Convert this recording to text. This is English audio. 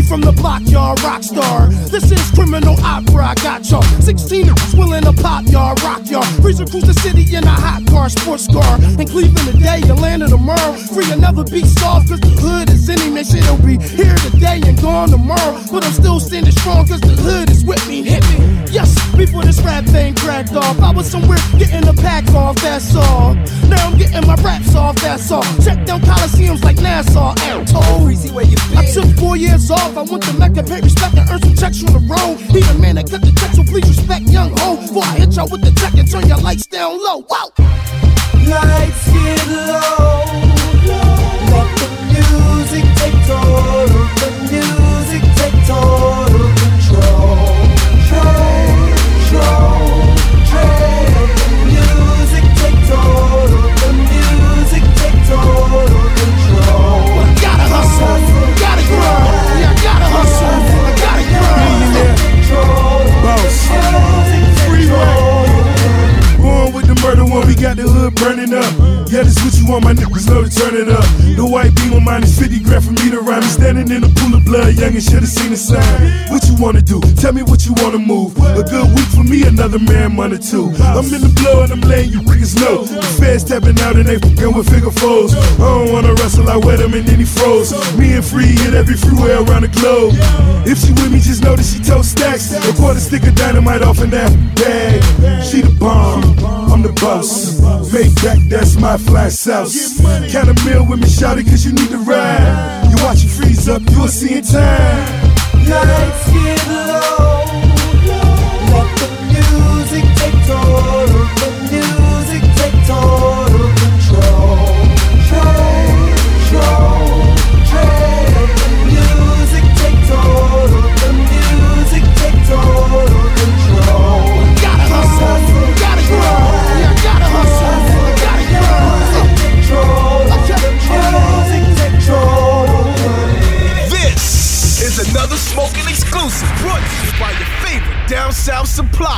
from the block, y'all, rock star. This is criminal opera, I got y'all. 16 willing to pop, y'all, rock y'all. Freezer cruise the city in a hot car, sports car. In Cleveland today, Atlanta tomorrow. Free another beat soft, cause the hood is in him. And shit, it'll be here today and gone tomorrow. But I'm still standing strong, cause the hood is with me, hit me. Yes, before this rap thing cracked off, I was somewhere getting the pack off, that's all. Now I'm getting my raps off, that's all. Check down Coliseums like Nassau, Alto. I took 4 years off, I went to Mecca, paid respect and earned some checks on the road. He the man that cut the check, so please respect young ho. Before I hit y'all with the check and turn your lights down low. Wow. Lights get low. Let the music take total. The music take total control. Let the music take total. The music take total control. I gotta hustle, gotta grind. Yeah, I gotta hustle, I gotta grind. Boss, freeway. Born with the murder one, we got the hood burning up. Yeah, this what you want, my niggas know to turn it up. The white beam on mine is 50 grand for me to rhyme. Me standing in a pool of blood, young and should've seen the sign. What you wanna do? Tell me what you wanna move. A good week for me, another man, money too. I'm in the blow and I'm laying you niggas low. The feds stepping out and they fucking with figure foes. I don't wanna wrestle, I wet him and then he froze. Me and Free hit every freeway around the globe. If she with me, just know that she toast stacks. A quarter stick of dynamite off in that bag. She the bomb, I'm the boss. Make back, that's my fly sauce. Count a meal with me, shout it, cause you need to ride. You watch it freeze up, you'll see in time. Lights get low. Let the music take total. The music take total control. Let the music take total. The music take total control. Gotta hustle, gotta grind. Yeah, I gotta hustle, I gotta grind. This is another Smoking exclusive brought to you by your favorite Down South Supply.